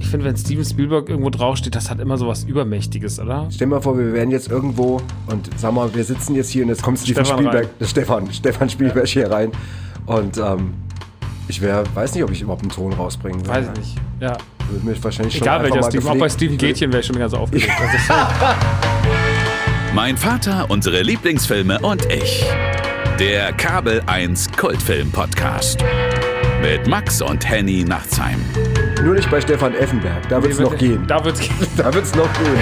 finde, wenn Steven Spielberg irgendwo draufsteht, das hat immer so was Übermächtiges, oder? Stell dir mal vor, wir wären jetzt irgendwo und sag mal, wir sitzen jetzt hier und jetzt kommt Steven Spielberg, Stefan Spielberg hier rein und ich weiß nicht, ob ich überhaupt einen Ton rausbringen würde. Weiß ich nicht, ja. Würde mich wahrscheinlich schon egal welcher Steven, auch bei Steven Gätchen wäre ich schon ganz aufgeregt. Mein Vater, unsere Lieblingsfilme und ich. Der Kabel 1 Kultfilm-Podcast. Mit Max und Henny Nachtsheim. Nur nicht bei Stefan Effenberg, da wird's noch gehen. Da wird's gehen. Da wird's noch gehen.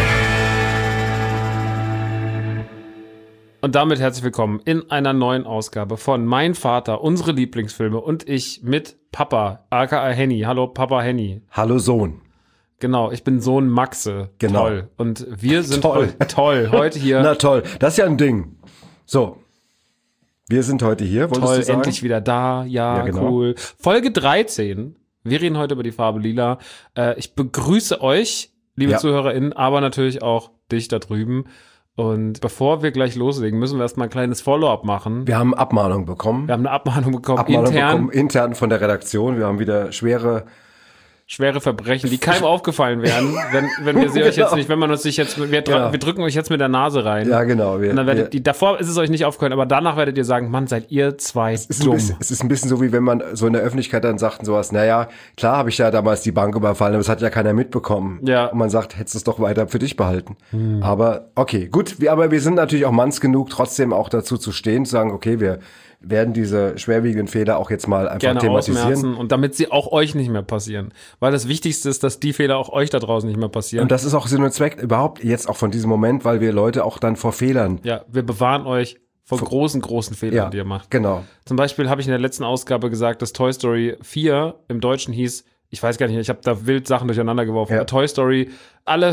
Und damit herzlich willkommen in einer neuen Ausgabe von Mein Vater, unsere Lieblingsfilme und ich mit Papa, aka Henny. Hallo Papa Henny. Hallo Sohn. Genau, ich bin Sohn Maxe. Genau. Toll. Und wir sind toll heute hier. Na toll, das ist ja ein Ding. So, wir sind heute hier, wolltest du sagen? Endlich wieder da, ja genau. Cool. Folge 13, wir reden heute über die Farbe Lila. Ich begrüße euch, liebe ZuhörerInnen, aber natürlich auch dich da drüben. Und bevor wir gleich loslegen, müssen wir erstmal ein kleines Follow-up machen. Wir haben Abmahnung bekommen. Intern von der Redaktion. Wir haben wieder schwere Verbrechen, die keinem aufgefallen wären, wenn wir sie euch jetzt nicht, wenn man uns sich jetzt, wir drücken euch jetzt mit der Nase rein. Ja, genau. Und dann davor ist es euch nicht aufgefallen, aber danach werdet ihr sagen, Mann, seid ihr zwei dumm. Es ist ein bisschen so, wie wenn man so in der Öffentlichkeit dann sagt, sowas, naja, klar habe ich ja damals die Bank überfallen, aber das hat ja keiner mitbekommen. Ja. Und man sagt, hättest du es doch weiter für dich behalten. Aber okay, gut, aber wir sind natürlich auch manns genug, trotzdem auch dazu zu stehen, zu sagen, okay, wir werden diese schwerwiegenden Fehler auch jetzt mal einfach gerne thematisieren. Ausmerzen und damit sie auch euch nicht mehr passieren. Weil das Wichtigste ist, dass die Fehler auch euch da draußen nicht mehr passieren. Und das ist auch Sinn und Zweck überhaupt jetzt auch von diesem Moment, weil wir Leute auch dann vor Fehlern. Ja, wir bewahren euch vor großen Fehlern, die ihr macht. Genau. Zum Beispiel habe ich in der letzten Ausgabe gesagt, dass Toy Story 4 im Deutschen hieß, ich weiß gar nicht, ich habe da wild Sachen durcheinander geworfen. Ja. Toy Story, alles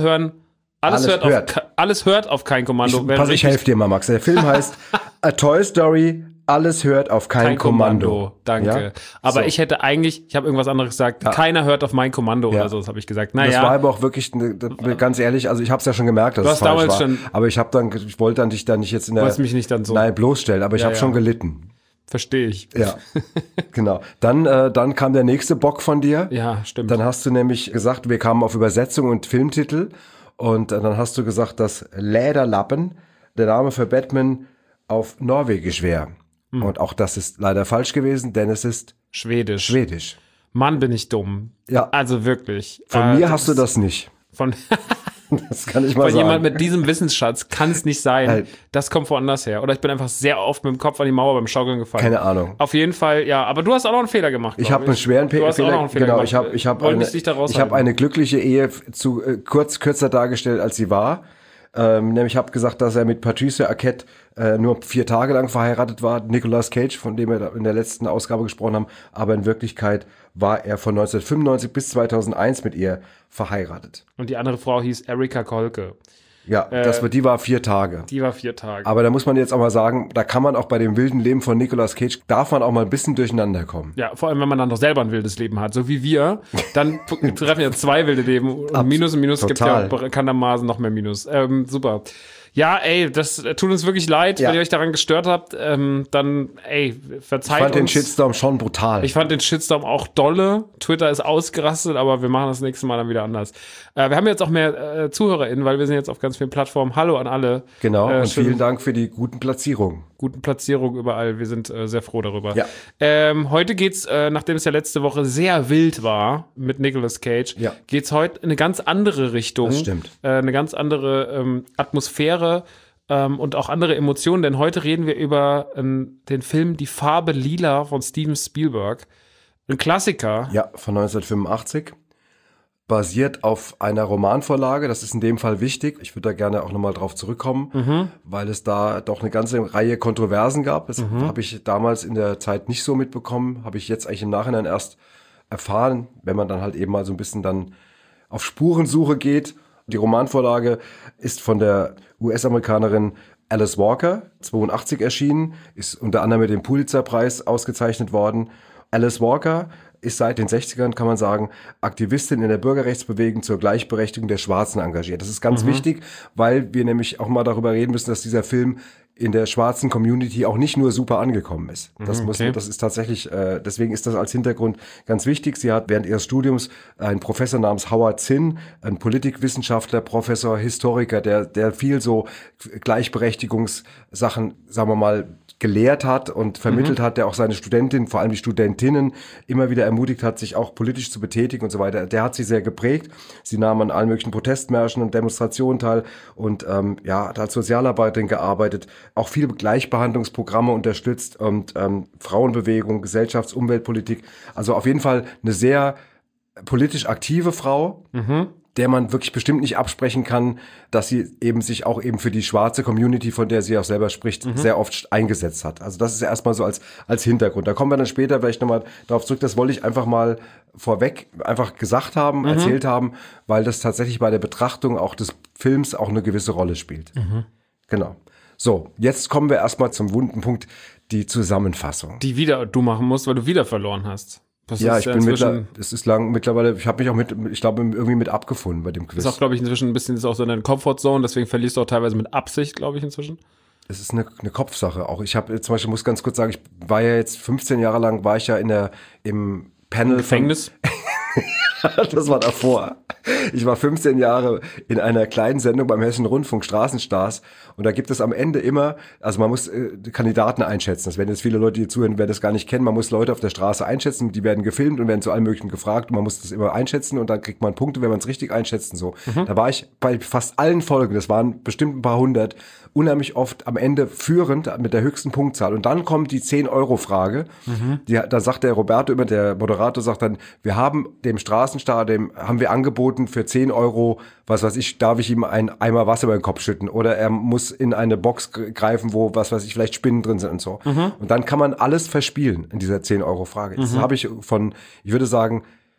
hört auf kein Kommando. Ich helfe dir mal, Max. Der Film heißt A Toy Story, alles hört auf kein Kommando. Danke. Ja? Aber so. Ich habe irgendwas anderes gesagt, keiner hört auf mein Kommando oder so, das habe ich gesagt. Naja. Das war aber auch wirklich, ganz ehrlich, also ich habe es ja schon gemerkt, dass es falsch war. Aber ich wollte dann dich da nicht jetzt mich nicht dann so bloßstellen, aber ich habe schon gelitten. Verstehe ich. Ja, genau. Dann kam der nächste Bock von dir. Ja, stimmt. Dann hast du nämlich gesagt, wir kamen auf Übersetzung und Filmtitel und dann hast du gesagt, dass Lederlappen, der Name für Batman, auf Norwegisch wäre. Und auch das ist leider falsch gewesen, denn es ist Schwedisch. Mann, bin ich dumm. Ja. Also wirklich. Von mir hast du das nicht. Das kann ich mal sagen. Von jemand mit diesem Wissensschatz kann es nicht sein. Das kommt woanders her. Oder ich bin einfach sehr oft mit dem Kopf an die Mauer beim Schaukeln gefallen. Keine Ahnung. Auf jeden Fall, ja. Aber du hast auch noch einen Fehler gemacht. Ich habe einen schweren Fehler gemacht. Genau, ich habe eine glückliche Ehe kürzer dargestellt, als sie war. Nämlich habe gesagt, dass er mit Patricia Arquette nur 4 Tage lang verheiratet war, Nicolas Cage, von dem wir in der letzten Ausgabe gesprochen haben, aber in Wirklichkeit war er von 1995 bis 2001 mit ihr verheiratet. Und die andere Frau hieß Erika Kolke. Ja, die war 4 Tage. Die war 4 Tage. Aber da muss man jetzt auch mal sagen, da kann man auch bei dem wilden Leben von Nicolas Cage, darf man auch mal ein bisschen durcheinander kommen. Ja, vor allem, wenn man dann doch selber ein wildes Leben hat, so wie wir, dann treffen ja 2 wilde Leben. Und Minus und Minus gibt ja bekanntermaßen noch mehr Minus. Super. Ja, ey, das tut uns wirklich leid, wenn ihr euch daran gestört habt. Dann, verzeiht uns. Ich fand den Shitstorm schon brutal. Ich fand den Shitstorm auch dolle. Twitter ist ausgerastet, aber wir machen das nächste Mal dann wieder anders. Wir haben jetzt auch mehr ZuhörerInnen, weil wir sind jetzt auf ganz vielen Plattformen. Hallo an alle. Genau, und vielen Dank für die guten Platzierungen. Überall. Wir sind sehr froh darüber. Ja. Heute geht's, nachdem es ja letzte Woche sehr wild war mit Nicolas Cage, geht's heute in eine ganz andere Richtung. Das stimmt. Eine ganz andere Atmosphäre und auch andere Emotionen, denn heute reden wir über den Film Die Farbe Lila von Steven Spielberg. Ein Klassiker. Ja, von 1985. Basiert auf einer Romanvorlage, das ist in dem Fall wichtig. Ich würde da gerne auch nochmal drauf zurückkommen, weil es da doch eine ganze Reihe Kontroversen gab. Das habe ich damals in der Zeit nicht so mitbekommen, habe ich jetzt eigentlich im Nachhinein erst erfahren, wenn man dann halt eben mal so ein bisschen dann auf Spurensuche geht. Die Romanvorlage ist von der US-Amerikanerin Alice Walker, 82 erschienen, ist unter anderem mit dem Pulitzer-Preis ausgezeichnet worden. Alice Walker ist seit den 60ern, kann man sagen, Aktivistin in der Bürgerrechtsbewegung zur Gleichberechtigung der Schwarzen engagiert. Das ist ganz wichtig, weil wir nämlich auch mal darüber reden müssen, dass dieser Film in der schwarzen Community auch nicht nur super angekommen ist. Das ist tatsächlich, deswegen ist das als Hintergrund ganz wichtig. Sie hat während ihres Studiums einen Professor namens Howard Zinn, ein Politikwissenschaftler, Professor, Historiker, der viel so Gleichberechtigungssachen, sagen wir mal, gelehrt hat und vermittelt hat, der auch seine Studentinnen, vor allem die Studentinnen, immer wieder ermutigt hat, sich auch politisch zu betätigen und so weiter. Der hat sie sehr geprägt. Sie nahm an allen möglichen Protestmärschen und Demonstrationen teil und hat als Sozialarbeiterin gearbeitet, auch viele Gleichbehandlungsprogramme unterstützt und Frauenbewegung, Gesellschafts-, Umweltpolitik. Also auf jeden Fall eine sehr politisch aktive Frau, der man wirklich bestimmt nicht absprechen kann, dass sie eben sich auch eben für die schwarze Community, von der sie auch selber spricht, sehr oft eingesetzt hat. Also das ist ja erstmal so als Hintergrund. Da kommen wir dann später vielleicht nochmal darauf zurück. Das wollte ich einfach mal vorweg einfach gesagt haben, erzählt haben, weil das tatsächlich bei der Betrachtung auch des Films auch eine gewisse Rolle spielt. Genau. So, jetzt kommen wir erstmal zum wunden Punkt, die Zusammenfassung. Die wieder du machen musst, weil du wieder verloren hast. Ja, ich bin mittlerweile, ich habe mich auch irgendwie mit abgefunden bei dem Quiz. Ist auch, glaube ich, inzwischen ein bisschen ist auch so in der Comfortzone, deswegen verlierst du auch teilweise mit Absicht, glaube ich, inzwischen. Es ist eine Kopfsache auch. Ich habe zum Beispiel, muss ganz kurz sagen, ich war ja jetzt 15 Jahre lang, war ich ja im Panel. Im Gefängnis? Das war davor. Ich war 15 Jahre in einer kleinen Sendung beim Hessischen Rundfunk, Straßenstars. Und da gibt es am Ende immer, also man muss Kandidaten einschätzen. Das werden jetzt viele Leute, die zuhören, werden das gar nicht kennen. Man muss Leute auf der Straße einschätzen. Die werden gefilmt und werden zu allem Möglichen gefragt. Und man muss das immer einschätzen und dann kriegt man Punkte, wenn man es richtig einschätzt und so. Da war ich bei fast allen Folgen, das waren bestimmt ein paar hundert, unheimlich oft am Ende führend mit der höchsten Punktzahl. Und dann kommt die 10-Euro-Frage. Da sagt der Roberto immer, der Moderator sagt dann, wir haben dem Straßenstar, haben wir angeboten für 10 Euro, was weiß ich, darf ich ihm einen Eimer Wasser über den Kopf schütten oder er muss in eine Box greifen, wo, was weiß ich, vielleicht Spinnen drin sind und so. Und dann kann man alles verspielen in dieser 10-Euro-Frage. Das habe ich ich würde sagen,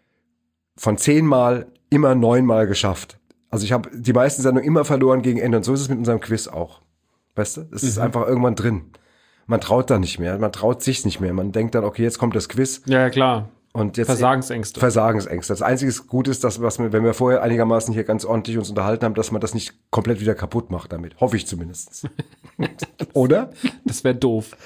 von 10 Mal immer 9 Mal geschafft. Also ich habe die meisten Sendungen immer verloren gegen Ende und so ist es mit unserem Quiz auch. Weißt du? Es ist einfach irgendwann drin. Man traut da nicht mehr, man traut sich nicht mehr. Man denkt dann, okay, jetzt kommt das Quiz. Ja, klar. Und jetzt Versagensängste. Das einzige Gute ist, dass wenn wir vorher einigermaßen hier ganz ordentlich uns unterhalten haben, dass man das nicht komplett wieder kaputt macht damit. Hoffe ich zumindest. Oder? Das wäre doof.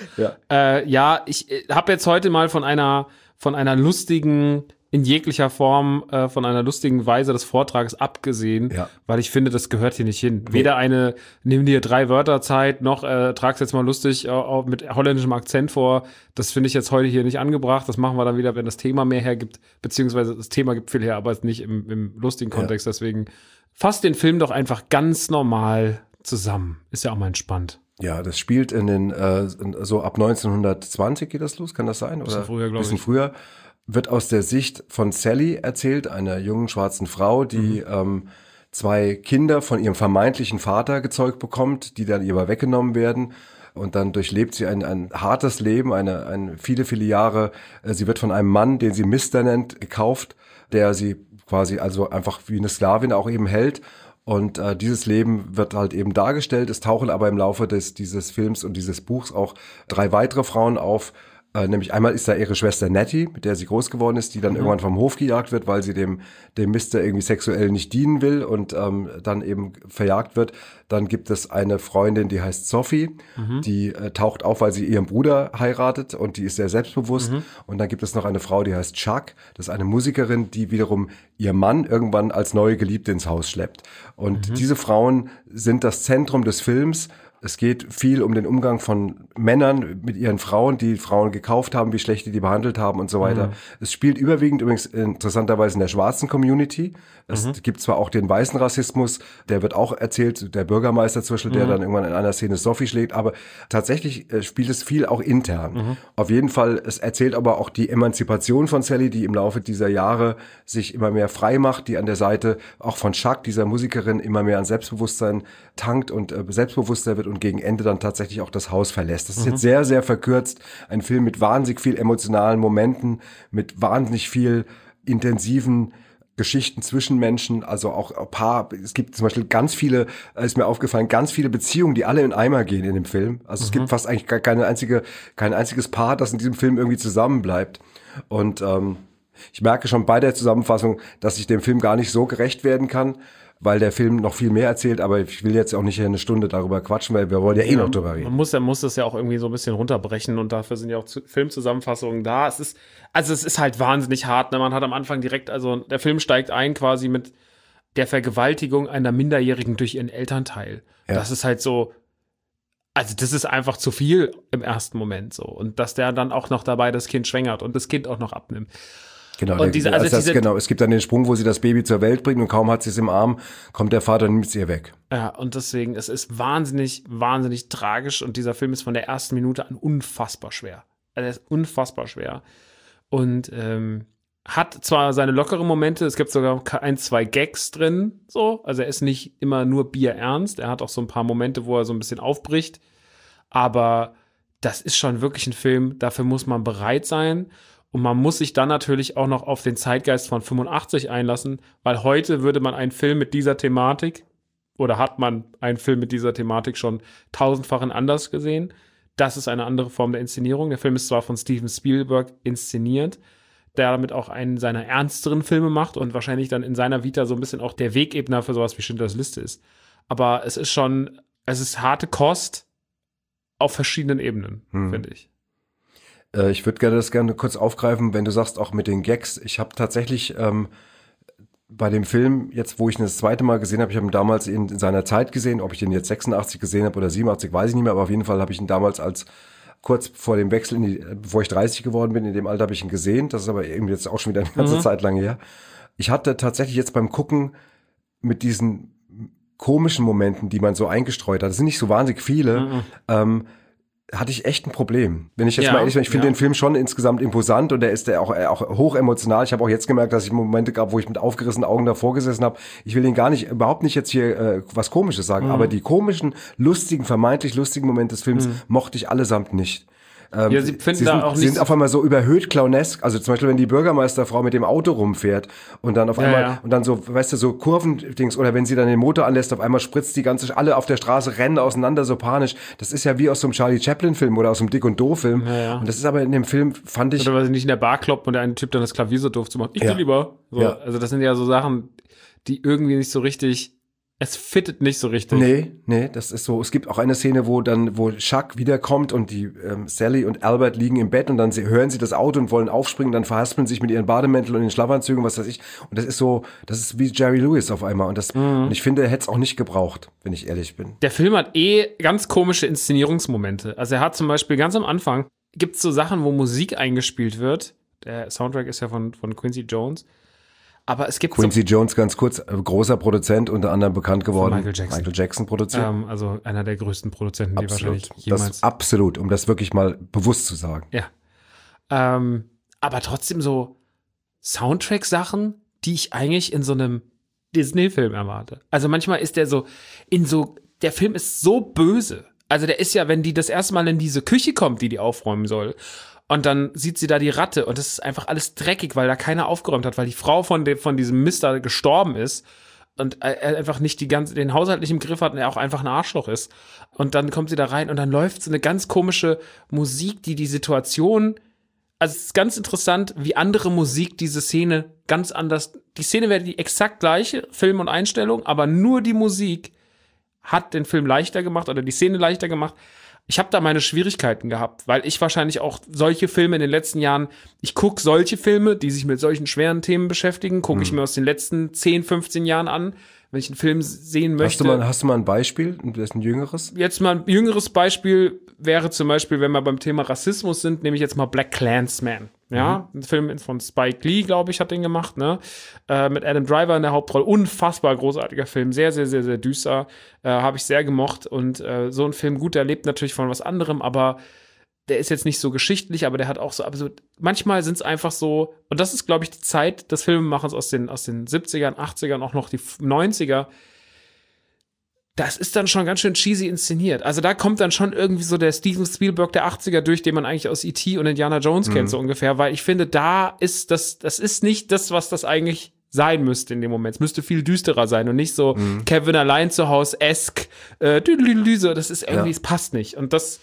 Ja. Ich habe jetzt heute mal von einer lustigen, in jeglicher Form, von einer lustigen Weise des Vortrages abgesehen, weil ich finde, das gehört hier nicht hin. Weder nimm dir 3 Wörter Zeit, noch trag's jetzt mal lustig mit holländischem Akzent vor. Das finde ich jetzt heute hier nicht angebracht. Das machen wir dann wieder, wenn das Thema mehr hergibt, beziehungsweise das Thema gibt viel her, aber nicht im lustigen Kontext. Deswegen fasst den Film doch einfach ganz normal zusammen. Ist ja auch mal entspannt. Ja, das spielt so ab 1920 geht das los, kann das sein? Oder früher, glaube ich. Bisschen früher. Wird aus der Sicht von Sally erzählt, einer jungen schwarzen Frau, die 2 Kinder von ihrem vermeintlichen Vater gezeugt bekommt, die dann ihr aber weggenommen werden. Und dann durchlebt sie ein hartes Leben, viele, viele Jahre. Sie wird von einem Mann, den sie Mister nennt, gekauft, der sie quasi also einfach wie eine Sklavin auch eben hält. Und dieses Leben wird halt eben dargestellt. Es tauchen aber im Laufe dieses Films und dieses Buchs auch 3 weitere Frauen auf. Nämlich einmal ist da ihre Schwester Nettie, mit der sie groß geworden ist, die dann irgendwann vom Hof gejagt wird, weil sie dem Mister irgendwie sexuell nicht dienen will und dann eben verjagt wird. Dann gibt es eine Freundin, die heißt Sophie, die taucht auf, weil sie ihren Bruder heiratet und die ist sehr selbstbewusst. Und dann gibt es noch eine Frau, die heißt Chuck, das ist eine Musikerin, die wiederum ihr Mann irgendwann als neue Geliebte ins Haus schleppt. Und diese Frauen sind das Zentrum des Films. Es geht viel um den Umgang von Männern mit ihren Frauen, die Frauen gekauft haben, wie schlecht die behandelt haben und so weiter. Es spielt überwiegend übrigens interessanterweise in der schwarzen Community. Es gibt zwar auch den weißen Rassismus, der wird auch erzählt, der Bürgermeister zum Beispiel, der dann irgendwann in einer Szene Sophie schlägt, aber tatsächlich spielt es viel auch intern. Auf jeden Fall, es erzählt aber auch die Emanzipation von Sally, die im Laufe dieser Jahre sich immer mehr frei macht, die an der Seite auch von Chuck, dieser Musikerin, immer mehr an Selbstbewusstsein tankt und selbstbewusster wird und gegen Ende dann tatsächlich auch das Haus verlässt. Das ist jetzt sehr, sehr verkürzt. Ein Film mit wahnsinnig viel emotionalen Momenten, mit wahnsinnig viel intensiven Geschichten zwischen Menschen, also auch es gibt zum Beispiel ganz viele, ist mir aufgefallen, ganz viele Beziehungen, die alle in Eimer gehen in dem Film. Also es gibt fast eigentlich kein einziges Paar, das in diesem Film irgendwie zusammenbleibt. Und Ich merke schon bei der Zusammenfassung, dass ich dem Film gar nicht so gerecht werden kann, weil der Film noch viel mehr erzählt, aber ich will jetzt auch nicht eine Stunde darüber quatschen, weil wir wollen ja noch drüber reden. Man muss das ja auch irgendwie so ein bisschen runterbrechen und dafür sind ja auch Filmzusammenfassungen da. Es ist halt wahnsinnig hart, ne? Man hat am Anfang direkt, also der Film steigt ein quasi mit der Vergewaltigung einer Minderjährigen durch ihren Elternteil. Ja. Das ist halt so, also das ist einfach zu viel im ersten Moment so. Und dass der dann auch noch dabei das Kind schwängert und das Kind auch noch abnimmt. Genau, und es gibt dann den Sprung, wo sie das Baby zur Welt bringt und kaum hat sie es im Arm, kommt der Vater und nimmt es ihr weg. Ja, und deswegen, es ist wahnsinnig, wahnsinnig tragisch und dieser Film ist von der ersten Minute an unfassbar schwer. Also er ist unfassbar schwer. Und hat zwar seine lockeren Momente, es gibt sogar 1-2 Gags drin, so, also er ist nicht immer nur bierernst, er hat auch so ein paar Momente, wo er so ein bisschen aufbricht, aber das ist schon wirklich ein Film, dafür muss man bereit sein. Und man muss sich dann natürlich auch noch auf den Zeitgeist von 85 einlassen, weil heute würde man einen Film mit dieser Thematik oder hat man einen Film mit dieser Thematik schon tausendfachen anders gesehen. Das ist eine andere Form der Inszenierung. Der Film ist zwar von Steven Spielberg inszeniert, der damit auch einen seiner ernsteren Filme macht und wahrscheinlich dann in seiner Vita so ein bisschen auch der Wegebner für sowas wie Schindlers Liste ist. Aber es ist harte Kost auf verschiedenen Ebenen, finde ich. Ich würde das gerne kurz aufgreifen, wenn du sagst, auch mit den Gags. Ich habe tatsächlich bei dem Film, jetzt wo ich ihn das zweite Mal gesehen habe, ich habe ihn damals in seiner Zeit gesehen, ob ich den jetzt 86 gesehen habe oder 87, weiß ich nicht mehr, aber auf jeden Fall habe ich ihn damals als kurz vor dem Wechsel, bevor ich 30 geworden bin, in dem Alter habe ich ihn gesehen. Das ist aber irgendwie jetzt auch schon wieder eine ganze Zeit lang her. Ich hatte tatsächlich jetzt beim Gucken mit diesen komischen Momenten, die man so eingestreut hat, das sind nicht so wahnsinnig viele, hatte ich echt ein Problem. Wenn ich jetzt mal ehrlich bin, ich finde den Film schon insgesamt imposant und der ist auch hoch emotional. Ich habe auch jetzt gemerkt, dass ich Momente gab, wo ich mit aufgerissenen Augen davor gesessen habe. Ich will überhaupt nicht jetzt hier was Komisches sagen, aber die komischen, vermeintlich lustigen Momente des Films mochte ich allesamt nicht. Sie sind auf einmal so überhöht clownesk, also zum Beispiel, wenn die Bürgermeisterfrau mit dem Auto rumfährt und dann auf einmal, und dann so, weißt du, so Kurvendings, oder wenn sie dann den Motor anlässt, auf einmal spritzt alle auf der Straße, rennen auseinander, so panisch. Das ist ja wie aus so einem Charlie Chaplin-Film oder aus so einem Dick und Doof-Film. Ja. Und das ist aber in dem Film, fand ich... Oder weil sie nicht in der Bar kloppt und der eine Typ dann das Klavier so doof zu machen. Ich will lieber. So. Ja. Also das sind ja so Sachen, die irgendwie nicht so richtig... Es fittet nicht so richtig. Nee, das ist so. Es gibt auch eine Szene, wo Chuck wiederkommt und die Sally und Albert liegen im Bett und dann hören sie das Auto und wollen aufspringen, dann verhaspeln sich mit ihren Bademänteln und den Schlafanzügen, was weiß ich. Und das ist wie Jerry Lewis auf einmal. Und ich finde, er hätte es auch nicht gebraucht, wenn ich ehrlich bin. Der Film hat ganz komische Inszenierungsmomente. Also er hat zum Beispiel ganz am Anfang, gibt es so Sachen, wo Musik eingespielt wird. Der Soundtrack ist ja von Quincy Jones. Aber es gibt Quincy Jones, ganz kurz, großer Produzent, unter anderem bekannt geworden. Michael Jackson Produzent. Also einer der größten Produzenten, die wahrscheinlich jemals... Absolut, um das wirklich mal bewusst zu sagen. Ja. Aber trotzdem so Soundtrack-Sachen, die ich eigentlich in so einem Disney-Film erwarte. Also manchmal ist der der Film ist so böse. Also der ist ja, wenn die das erste Mal in diese Küche kommt, die aufräumen soll, und dann sieht sie da die Ratte und das ist einfach alles dreckig, weil da keiner aufgeräumt hat, weil die Frau von diesem Mister gestorben ist und er einfach nicht den Haushalt nicht im Griff hat und er auch einfach ein Arschloch ist. Und dann kommt sie da rein und dann läuft so eine ganz komische Musik, die Situation, also es ist ganz interessant, wie andere Musik diese Szene ganz anders, die Szene wäre die exakt gleiche, Film und Einstellung, aber nur die Musik hat den Film leichter gemacht oder die Szene leichter gemacht. Ich habe da meine Schwierigkeiten gehabt, weil ich wahrscheinlich auch solche Filme in den letzten Jahren, ich gucke solche Filme, die sich mit solchen schweren Themen beschäftigen, gucke ich mir aus den letzten 10, 15 Jahren an, wenn ich einen Film sehen möchte. Hast du mal ein Beispiel, ein jüngeres? Jetzt mal ein jüngeres Beispiel wäre zum Beispiel, wenn wir beim Thema Rassismus sind, nehme ich jetzt mal BlacKkKlansman. Ja, ein Film von Spike Lee, glaube ich, hat den gemacht, ne? Mit Adam Driver in der Hauptrolle. Unfassbar großartiger Film. Sehr, sehr, sehr, sehr düster. Habe ich sehr gemocht. Und so ein Film, gut, der lebt natürlich von was anderem, aber der ist jetzt nicht so geschichtlich, aber der hat auch so absurd. Manchmal sind es einfach so, und das ist, glaube ich, die Zeit des Filmemachens aus den 70ern, 80ern, auch noch die 90er. Das ist dann schon ganz schön cheesy inszeniert. Also da kommt dann schon irgendwie so der Steven Spielberg der 80er durch, den man eigentlich aus E.T. und Indiana Jones kennt, so ungefähr, weil ich finde, da ist das ist nicht das, was das eigentlich sein müsste in dem Moment. Es müsste viel düsterer sein und nicht so Kevin allein zu Hause-esque, das ist irgendwie, es passt nicht. Und das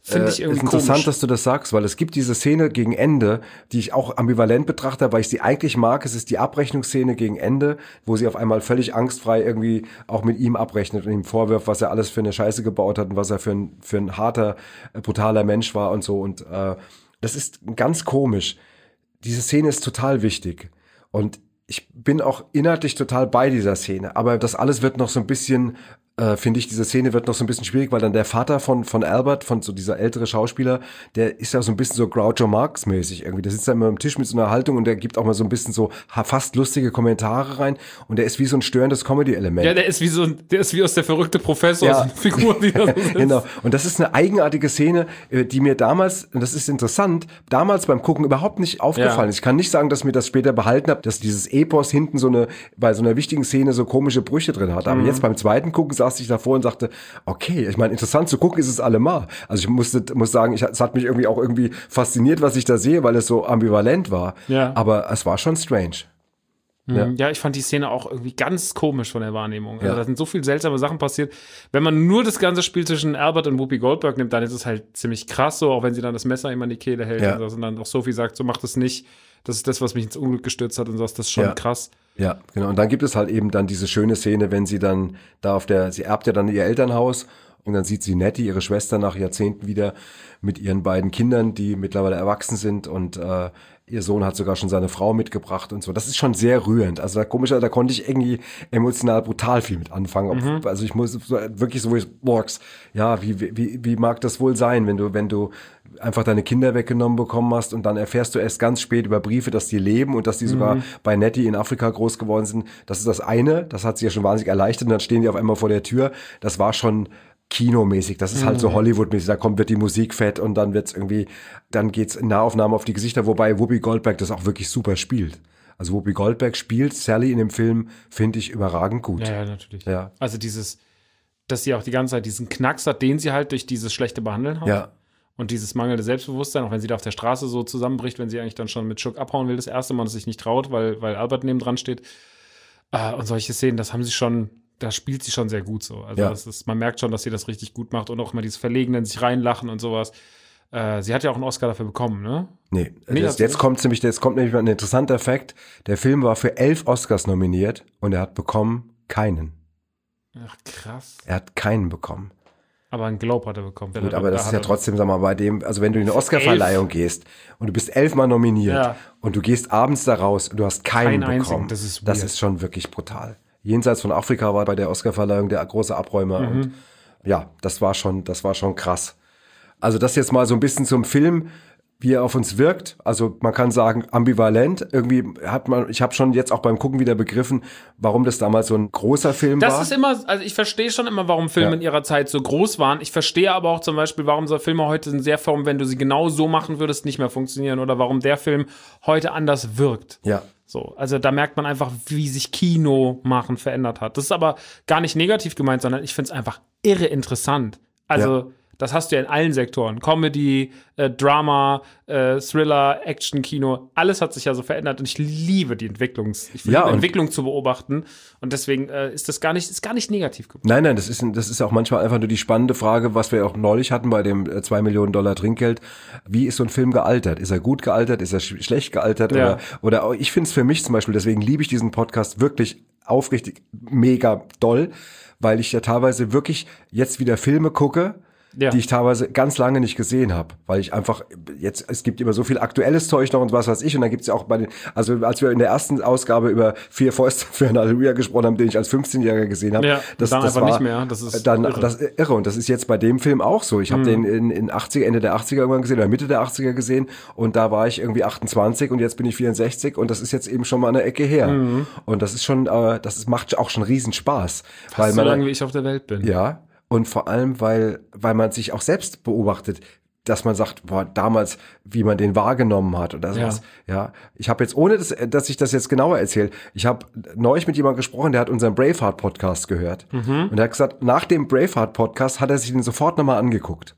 finde ich irgendwie ist interessant, komisch. dass du das sagst, weil es gibt diese Szene gegen Ende, die ich auch ambivalent betrachte, weil ich sie eigentlich mag. Es ist die Abrechnungsszene gegen Ende, wo sie auf einmal völlig angstfrei irgendwie auch mit ihm abrechnet und ihm vorwirft, was er alles für eine Scheiße gebaut hat und was er für ein harter, brutaler Mensch war und so. Und das ist ganz komisch. Diese Szene ist total wichtig. Und ich bin auch inhaltlich total bei dieser Szene. Aber das alles wird noch so ein bisschen, finde ich, diese Szene wird noch so ein bisschen schwierig, weil dann der Vater von Albert, von so dieser ältere Schauspieler, der ist ja so ein bisschen so Groucho Marx mäßig irgendwie. Der sitzt da immer am Tisch mit so einer Haltung und der gibt auch mal so ein bisschen so fast lustige Kommentare rein und der ist wie so ein störendes Comedy-Element. Ja, der ist wie aus der verrückte Professor, so eine Figur, die da so sitzt. Genau. Und das ist eine eigenartige Szene, die mir damals, und das ist interessant, damals beim Gucken überhaupt nicht aufgefallen ist. Ich kann nicht sagen, dass mir das später behalten habe, dass dieses Epos hinten bei so einer wichtigen Szene so komische Brüche drin hat. Aber jetzt beim zweiten Gucken saß ich davor und sagte, okay, ich meine, interessant zu gucken ist es allemal. Also ich muss sagen, es hat mich irgendwie fasziniert, was ich da sehe, weil es so ambivalent war. Ja. Aber es war schon strange. Ja, ich fand die Szene auch irgendwie ganz komisch von der Wahrnehmung. Also da sind so viele seltsame Sachen passiert. Wenn man nur das ganze Spiel zwischen Albert und Whoopi Goldberg nimmt, dann ist es halt ziemlich krass so, auch wenn sie dann das Messer immer in die Kehle hält und dann auch Sophie sagt, so mach das nicht. Das ist das, was mich ins Unglück gestürzt hat und so, das ist schon krass. Ja, genau. Und dann gibt es halt eben dann diese schöne Szene, wenn sie dann sie erbt ja dann ihr Elternhaus und dann sieht sie Nettie, ihre Schwester, nach Jahrzehnten wieder mit ihren beiden Kindern, die mittlerweile erwachsen sind und ihr Sohn hat sogar schon seine Frau mitgebracht und so. Das ist schon sehr rührend. Also da konnte ich irgendwie emotional brutal viel mit anfangen. Also ich muss wirklich so, wie mag das wohl sein, wenn du einfach deine Kinder weggenommen bekommen hast und dann erfährst du erst ganz spät über Briefe, dass die leben und dass die sogar bei Nettie in Afrika groß geworden sind. Das ist das eine. Das hat sie ja schon wahnsinnig erleichtert und dann stehen die auf einmal vor der Tür. Das war schon kinomäßig, das ist halt so Hollywood-mäßig, wird die Musik fett und dann geht's in Nahaufnahmen auf die Gesichter, wobei Whoopi Goldberg das auch wirklich super spielt. Also Whoopi Goldberg spielt Sally in dem Film, finde ich, überragend gut. Ja, natürlich. Ja. Also dass sie auch die ganze Zeit diesen Knacks hat, den sie halt durch dieses schlechte Behandeln hat. Ja. Und dieses mangelnde Selbstbewusstsein, auch wenn sie da auf der Straße so zusammenbricht, wenn sie eigentlich dann schon mit Schuck abhauen will, das erste Mal und sich nicht traut, weil Albert neben dran steht. Und solche Szenen, da spielt sie schon sehr gut so. Also man merkt schon, dass sie das richtig gut macht und auch immer dieses Verlegenen, sich reinlachen und sowas. Sie hat ja auch einen Oscar dafür bekommen, ne? Nee, jetzt kommt nämlich ein interessanter Fakt. Der Film war für 11 Oscars nominiert und er hat bekommen keinen. Ach, krass. Er hat keinen bekommen. Aber einen Globe hat er bekommen. Gut, aber das ist ja trotzdem, sag mal, also wenn du in eine Oscarverleihung gehst und du bist 11-mal nominiert und du gehst abends da raus und du hast keinen bekommen, das ist schon wirklich brutal. Jenseits von Afrika war bei der Oscarverleihung der große Abräumer und ja, das war schon krass. Also das jetzt mal so ein bisschen zum Film, wie er auf uns wirkt. Also man kann sagen, ambivalent. Irgendwie ich habe schon jetzt auch beim Gucken wieder begriffen, warum das damals so ein großer Film war. Das ist immer, also ich verstehe schon immer, warum Filme in ihrer Zeit so groß waren. Ich verstehe aber auch zum Beispiel, warum so Filme heute in sehr Form, wenn du sie genau so machen würdest, nicht mehr funktionieren oder warum der Film heute anders wirkt. Ja. So, also da merkt man einfach, wie sich Kino machen verändert hat. Das ist aber gar nicht negativ gemeint, sondern ich finde es einfach irre interessant. Also das hast du ja in allen Sektoren. Comedy, Drama, Thriller, Action, Kino. Alles hat sich ja so verändert und ich liebe die Entwicklung zu beobachten. Und deswegen ist das gar nicht negativ geworden. Nein, das ist auch manchmal einfach nur die spannende Frage, was wir auch neulich hatten bei dem $2 Millionen Trinkgeld. Wie ist so ein Film gealtert? Ist er gut gealtert? Ist er schlecht gealtert? Ja. Oder ich finde es für mich zum Beispiel, deswegen liebe ich diesen Podcast wirklich aufrichtig mega doll, weil ich ja teilweise wirklich jetzt wieder Filme gucke, die ich teilweise ganz lange nicht gesehen habe, weil ich einfach es gibt immer so viel aktuelles Zeug noch und was weiß ich und dann gibt's ja auch als wir in der ersten Ausgabe über 4 Fäuste für ein Halleluja gesprochen haben, den ich als 15-Jähriger gesehen habe, das war nicht mehr. Das ist irre und das ist jetzt bei dem Film auch so. Ich habe den in Ende der 80er irgendwann gesehen oder Mitte der 80er gesehen und da war ich irgendwie 28 und jetzt bin ich 64 und das ist jetzt eben schon mal eine Ecke her. Und das ist schon, macht auch schon riesen Spaß. Fast so lange, wie ich auf der Welt bin. Ja. Und vor allem, weil man sich auch selbst beobachtet, dass man sagt, boah, damals, wie man den wahrgenommen hat oder sowas. Ja. Ich habe jetzt, ohne dass ich das jetzt genauer erzähle, ich habe neulich mit jemandem gesprochen, der hat unseren Braveheart-Podcast gehört. Und er hat gesagt, nach dem Braveheart-Podcast hat er sich den sofort nochmal angeguckt.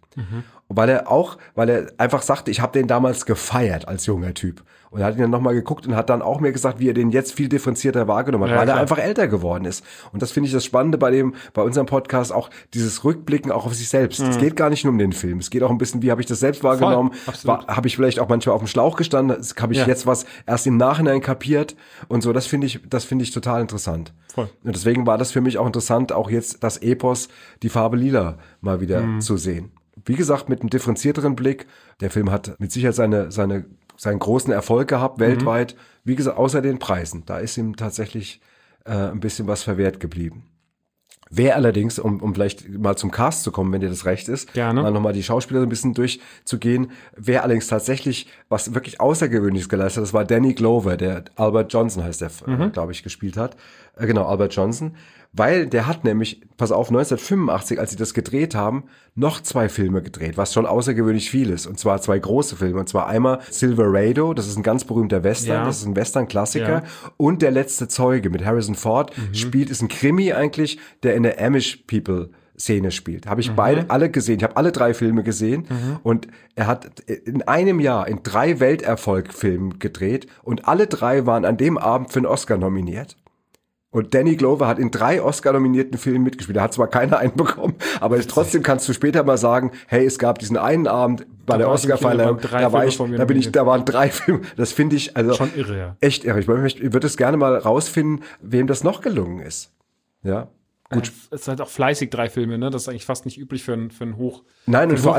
Weil er einfach sagte, ich habe den damals gefeiert als junger Typ. Und er hat ihn dann nochmal geguckt und hat dann auch mir gesagt, wie er den jetzt viel differenzierter wahrgenommen hat, weil er einfach älter geworden ist. Und das finde ich das Spannende bei unserem Podcast, auch dieses Rückblicken auch auf sich selbst. Es geht gar nicht nur um den Film. Es geht auch ein bisschen, wie habe ich das selbst wahrgenommen? Habe ich vielleicht auch manchmal auf dem Schlauch gestanden? Habe ich jetzt was erst im Nachhinein kapiert? Und so, das finde ich total interessant. Voll. Und deswegen war das für mich auch interessant, auch jetzt das Epos, die Farbe Lila, mal wieder zu sehen. Wie gesagt, mit einem differenzierteren Blick. Der Film hat mit Sicherheit seinen großen Erfolg gehabt, weltweit. Wie gesagt, außer den Preisen. Da ist ihm tatsächlich ein bisschen was verwehrt geblieben. Wer allerdings, um vielleicht mal zum Cast zu kommen, wenn dir das recht ist, gerne mal nochmal die Schauspieler so ein bisschen durchzugehen, wer allerdings tatsächlich was wirklich Außergewöhnliches geleistet hat, das war Danny Glover, der Albert Johnson heißt der, glaube ich, gespielt hat. Genau, Albert Johnson. Weil der hat nämlich, pass auf, 1985, als sie das gedreht haben, noch 2 Filme gedreht, was schon außergewöhnlich viel ist. Und zwar 2 große Filme. Und zwar einmal Silverado, das ist ein ganz berühmter Western, das ist ein Western-Klassiker. Und Der letzte Zeuge mit Harrison Ford ist ein Krimi eigentlich, der in der Amish People Szene spielt. Habe ich alle gesehen. Ich habe alle 3 Filme gesehen. Und er hat in einem Jahr in 3 Welterfolg-Filmen gedreht. Und alle 3 waren an dem Abend für einen Oscar nominiert. Und Danny Glover hat in 3 Oscar-nominierten Filmen mitgespielt. Da hat zwar keiner einen bekommen, aber trotzdem kannst du später mal sagen, hey, es gab diesen einen Abend bei der Oscar-Verleihung, da waren 3 Filme. Das finde ich also schon irre, ja. Echt irre. Ich würde es gerne mal rausfinden, wem das noch gelungen ist. Ja. Gut. Es ist halt auch fleißig 3 Filme, ne? Das ist eigentlich fast nicht üblich für einen Hoch. Nein, und vor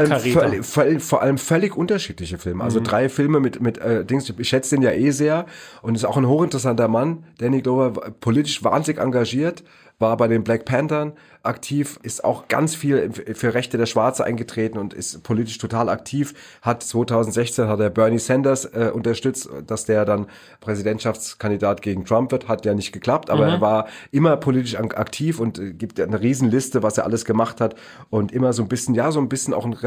allem völlig unterschiedliche Filme. Also 3 Filme mit Dings. Ich schätze den ja sehr und ist auch ein hochinteressanter Mann. Danny Glover, politisch wahnsinnig engagiert, war bei den Black Panthern aktiv, ist auch ganz viel für Rechte der Schwarze eingetreten und ist politisch total aktiv. 2016 hat er Bernie Sanders unterstützt, dass der dann Präsidentschaftskandidat gegen Trump wird. Hat ja nicht geklappt, aber er war immer politisch aktiv und gibt eine Riesenliste, was er alles gemacht hat und immer so ein bisschen auch ein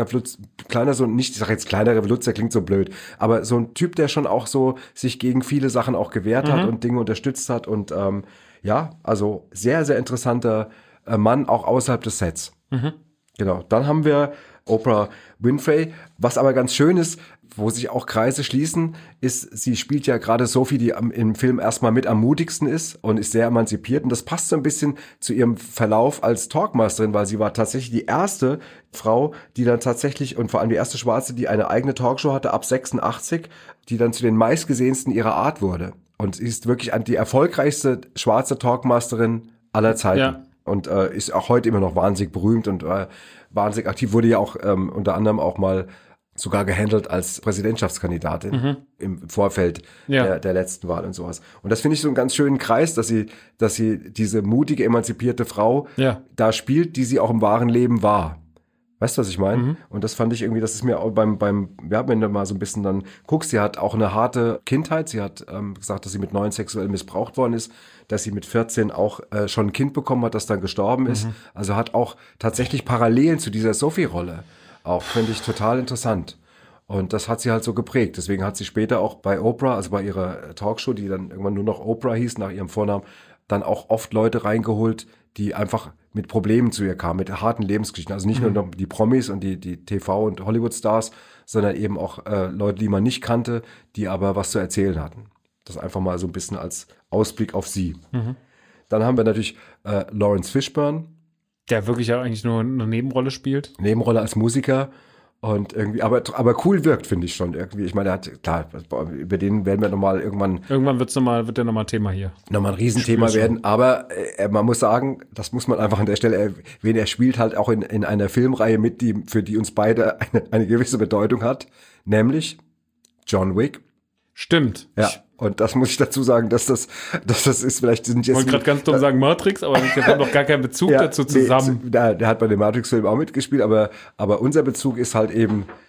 ich sage jetzt kleiner Revoluzer, klingt so blöd, aber so ein Typ, der schon auch so sich gegen viele Sachen auch gewehrt hat und Dinge unterstützt hat und also sehr, sehr interessanter Mann, auch außerhalb des Sets. Genau. Dann haben wir Oprah Winfrey. Was aber ganz schön ist, wo sich auch Kreise schließen, ist, sie spielt ja gerade Sophie, die im Film erstmal mit am mutigsten ist und ist sehr emanzipiert. Und das passt so ein bisschen zu ihrem Verlauf als Talkmasterin, weil sie war tatsächlich die erste Frau, die dann tatsächlich, und vor allem die erste Schwarze, die eine eigene Talkshow hatte, ab 86, die dann zu den meistgesehensten ihrer Art wurde. Und sie ist wirklich die erfolgreichste schwarze Talkmasterin aller Zeiten. Ja. Und ist auch heute immer noch wahnsinnig berühmt und wahnsinnig aktiv. Wurde ja auch unter anderem auch mal sogar gehandelt als Präsidentschaftskandidatin im Vorfeld der letzten Wahl und sowas. Und das finde ich so einen ganz schönen Kreis, dass sie diese mutige, emanzipierte Frau da spielt, die sie auch im wahren Leben war. Weißt du, was ich meine? Und das fand ich irgendwie, das ist mir auch wenn du mal so ein bisschen dann guckst, sie hat auch eine harte Kindheit. Sie hat gesagt, dass sie mit 9 sexuell missbraucht worden ist, dass sie mit 14 auch schon ein Kind bekommen hat, das dann gestorben ist. Also hat auch tatsächlich Parallelen zu dieser Sophie-Rolle. Auch finde ich total interessant. Und das hat sie halt so geprägt. Deswegen hat sie später auch bei Oprah, also bei ihrer Talkshow, die dann irgendwann nur noch Oprah hieß, nach ihrem Vornamen, dann auch oft Leute reingeholt, die einfach mit Problemen zu ihr kamen, mit harten Lebensgeschichten. Also nicht nur die Promis und die TV- und Hollywood-Stars, sondern eben auch Leute, die man nicht kannte, die aber was zu erzählen hatten. Das einfach mal so ein bisschen als Ausblick auf sie. Dann haben wir natürlich Lawrence Fishburne. Der wirklich ja eigentlich nur eine Nebenrolle spielt. Nebenrolle als Musiker. Und irgendwie, aber cool wirkt, finde ich schon irgendwie. Ich meine, über den werden wir nochmal irgendwann. Irgendwann wird der nochmal Thema hier. Nochmal ein Riesenthema werden. Aber man muss sagen, das muss man einfach an der Stelle erwähnen. Er spielt halt auch in einer Filmreihe mit, für die uns beide eine gewisse Bedeutung hat. Nämlich John Wick. Stimmt. Ja. Und das muss ich dazu sagen, dass das ist vielleicht sind jetzt. Ich wollte gerade ganz dumm sagen Matrix, aber wir haben doch gar keinen Bezug dazu zusammen. Der hat bei dem Matrix-Film auch mitgespielt, aber unser Bezug ist halt eben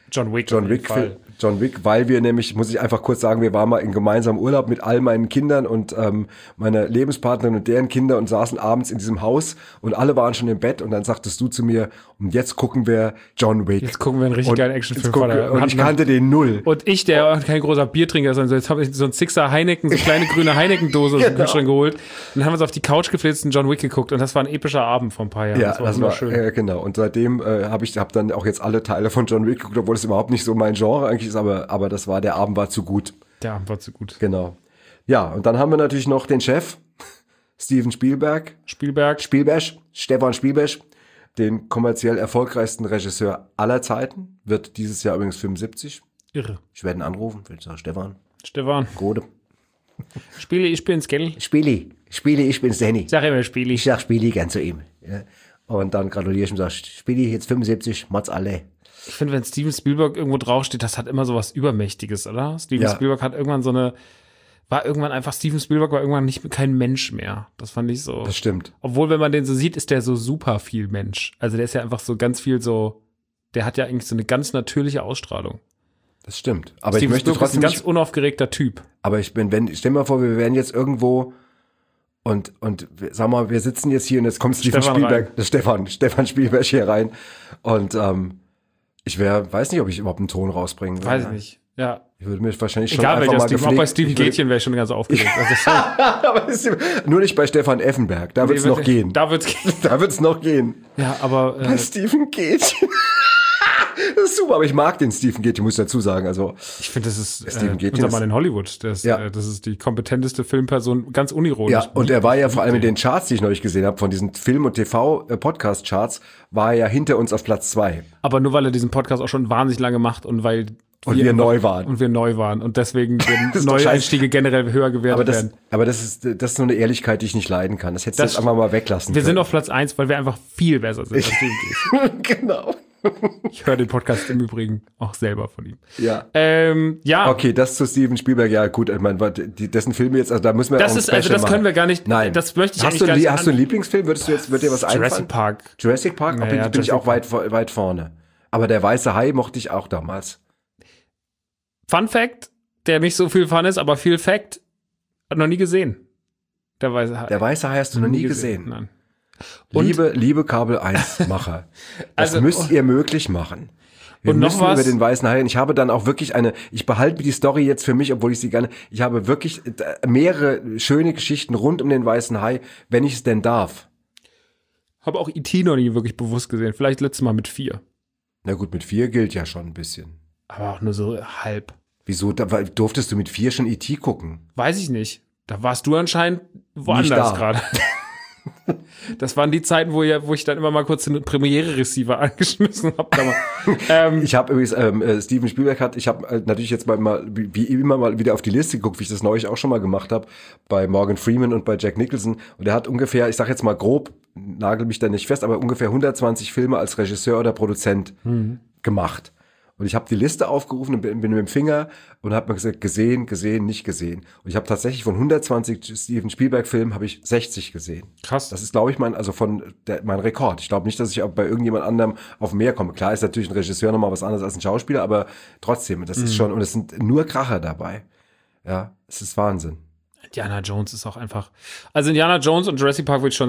John Wick, weil wir nämlich, muss ich einfach kurz sagen, wir waren mal in gemeinsamen Urlaub mit all meinen Kindern und meiner Lebenspartnerin und deren Kinder und saßen abends in diesem Haus und alle waren schon im Bett und dann sagtest du zu mir, und jetzt gucken wir John Wick. Jetzt gucken wir einen richtig geilen Actionfilm. Und ich kannte den null. Und ich, der kein großer Biertrinker ist, also jetzt habe ich so ein Sixer Heineken, so eine kleine grüne Heineken-Dose aus dem Kühlschrank geholt. Und dann haben wir uns auf die Couch geflitzt und John Wick geguckt und das war ein epischer Abend vor ein paar Jahren. Ja, das war schön. Genau. Und seitdem hab dann auch jetzt alle Teile von John Wick geguckt, obwohl es überhaupt nicht so mein Genre eigentlich ist, aber der Abend war zu gut. Der Abend war zu gut. Genau. Ja, und dann haben wir natürlich noch den Chef, Steven Spielberg, Stefan Spielberg, den kommerziell erfolgreichsten Regisseur aller Zeiten, wird dieses Jahr übrigens 75. Irre. Ich werde ihn anrufen, will sagen, Stefan. Gute. Spiele, ich bin's, gell? Spiele, ich bin's, Danny. Sag immer Spiele. Ich sag Spiele gern zu ihm. Ja. Und dann gratuliere ich ihm und sag, Spiele, jetzt 75, Mods alle. Ich finde, wenn Steven Spielberg irgendwo draufsteht, das hat immer so was Übermächtiges, oder? Steven Spielberg hat irgendwann Steven Spielberg war irgendwann kein Mensch mehr. Das fand ich so. Das stimmt. Obwohl, wenn man den so sieht, ist der so super viel Mensch. Also der ist ja einfach so ganz viel so, der hat ja eigentlich so eine ganz natürliche Ausstrahlung. Das stimmt. Aber Steven ich möchte Spielberg trotzdem ist ein ganz unaufgeregter Typ. Aber stell dir mal vor, wir wären jetzt irgendwo und sag mal, wir sitzen jetzt hier und jetzt kommt Steven Spielberg, Stefan Spielberg hier rein und ich weiß nicht, ob ich überhaupt einen Ton rausbringen würde. Weiß ich nicht, ja. Ich würde mir wahrscheinlich schon egal, einfach mal gepflegt. Auch bei Steven Gätchen wäre ich schon ganz aufgeregt. Aber nur nicht bei Stefan Effenberg, da wird's noch gehen. Da wird's noch gehen. Ja, aber bei Steven Gätchen. Das ist super, aber ich mag den Stephen Gätchen, muss ich dazu sagen. Also, ich finde, das ist unser Mann in Hollywood. Das ist die kompetenteste Filmperson, ganz unironisch. Ja, und er war ja vor allem in den Charts, die ich neulich gesehen habe, von diesen Film- und TV-Podcast-Charts, war er ja hinter uns auf Platz 2. Aber nur, weil er diesen Podcast auch schon wahnsinnig lange macht und weil wir neu waren. Und wir neu waren. Und deswegen neue Einstiege generell höher gewertet werden. Aber das ist so eine Ehrlichkeit, die ich nicht leiden kann. Das hättest du jetzt einfach mal weglassen können. Wir sind auf Platz 1, weil wir einfach viel besser sind als Steven Gätchen. Genau. Ich höre den Podcast im Übrigen auch selber von ihm. Ja. Ja. Okay, das zu Steven Spielberg, ja gut, ich meine, dessen Filme jetzt, also da müssen wir auch ein Special das machen. können wir gar nicht. Nein. Das möchte ich hast du einen Lieblingsfilm? Wird dir was einfallen? Jurassic Park. Naja, bin ich auch weit vorne. Aber der weiße Hai mochte ich auch damals. Fun Fact, der nicht so viel Fun ist, aber viel Fact, noch nie gesehen. Der weiße Hai. Der weiße Hai hast du noch nie gesehen? Nein. Liebe Kabel 1-Macher, das müsst ihr möglich machen. Wir müssen über den weißen Hai. Ich habe dann auch wirklich ich behalte die Story jetzt für mich, obwohl ich sie gerne, ich habe wirklich mehrere schöne Geschichten rund um den weißen Hai, wenn ich es denn darf. Habe auch E.T. noch nie wirklich bewusst gesehen. Vielleicht letztes Mal mit 4. Na gut, mit 4 gilt ja schon ein bisschen. Aber auch nur so halb. Wieso? Durftest du mit 4 schon E.T. gucken? Weiß ich nicht. Da warst du anscheinend woanders gerade. Das waren die Zeiten, wo ich dann immer mal kurz den Premiere-Receiver angeschmissen habe. Ich habe übrigens, Steven Spielberg ich habe natürlich jetzt mal wie immer mal wieder auf die Liste geguckt, wie ich das neulich auch schon mal gemacht habe, bei Morgan Freeman und bei Jack Nicholson. Und er hat ungefähr, ich sag jetzt mal grob, nagel mich da nicht fest, aber ungefähr 120 Filme als Regisseur oder Produzent gemacht. Und ich habe die Liste aufgerufen und bin mit dem Finger und habe mir gesagt, gesehen, nicht gesehen. Und ich habe tatsächlich von 120 Steven Spielberg-Filmen habe ich 60 gesehen. Krass. Das ist, glaube ich, mein Rekord. Ich glaube nicht, dass ich auch bei irgendjemand anderem auf mehr komme. Klar ist natürlich ein Regisseur nochmal was anderes als ein Schauspieler, aber trotzdem, das ist schon, und es sind nur Kracher dabei. Ja, es ist Wahnsinn. Indiana Jones ist auch einfach, also Indiana Jones und Jurassic Park will ich schon,